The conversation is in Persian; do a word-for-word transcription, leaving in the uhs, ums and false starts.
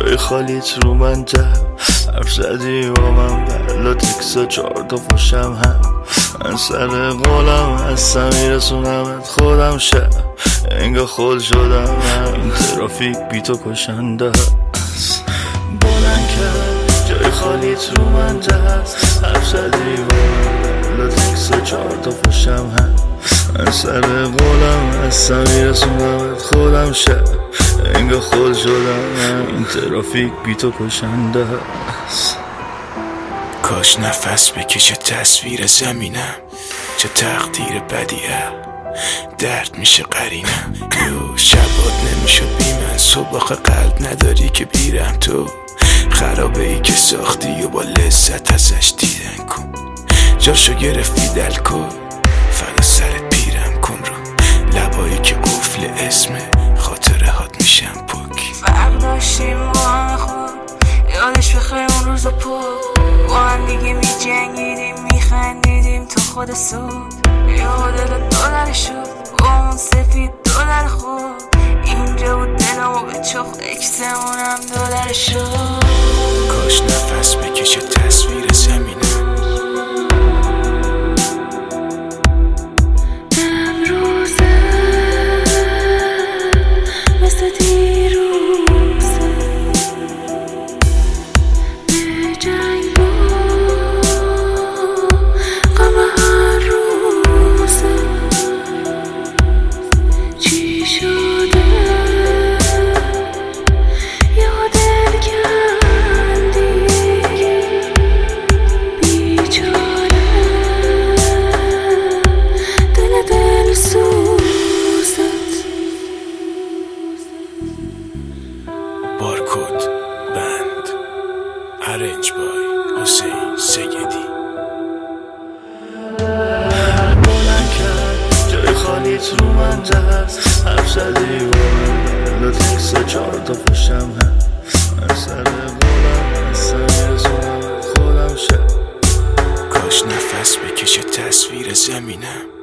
جای خالیت رو من تب حرف زدی با من بلا تکسا چهار تا پشتم هم من سر قولم هستم میرسونمت خودم شب انگاه خود شدم من این ترافیک بی تو کشنده است بلند کرد جای خالیت رو من تب حرف زدی با من بلا تکسا چهار تا پشتم هم من سر قولم هستم میرسونمت خودم شب انگاه خود شدم این ترافیک بی تو کشنده است. کاش نفس بکشه تصویر زمینم چه تقدیر بدیه درد میشه قرینم یو شبات نمیشد بی من سباق قلب نداری که بیرم تو خرابه ای که ساختی و با لذت ازش دیدن کن جاشو گرفتی دل کن فدا سرت پیرم کن رو لبایی که قفل اسم خاطره هات میشم پاک فرق داشتیم با هم خوب یادش بخیر اون روز پا با هم دیگه می جنگیدیم می خندیدیم تا خود صبح یاد دلار شد با اون سفید دلار خوب اینجا بود دلمو به چخ اکسمونم دلار شد کاش نفس بکشه تصویر زمینم بارکد بند ارنج بای حسین سیدی بلند کرد جای خالیت رو من دست حرف زدی با من بلا تکسا چهار تا پشتم هم من سر قولم هستم میرسونم خودم شب کاش نفس بکشه تصویر زمینم